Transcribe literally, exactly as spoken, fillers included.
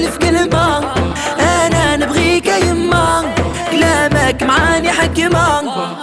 ألف كلمة، أنا نبغيك يما كلامك معاني حكمة.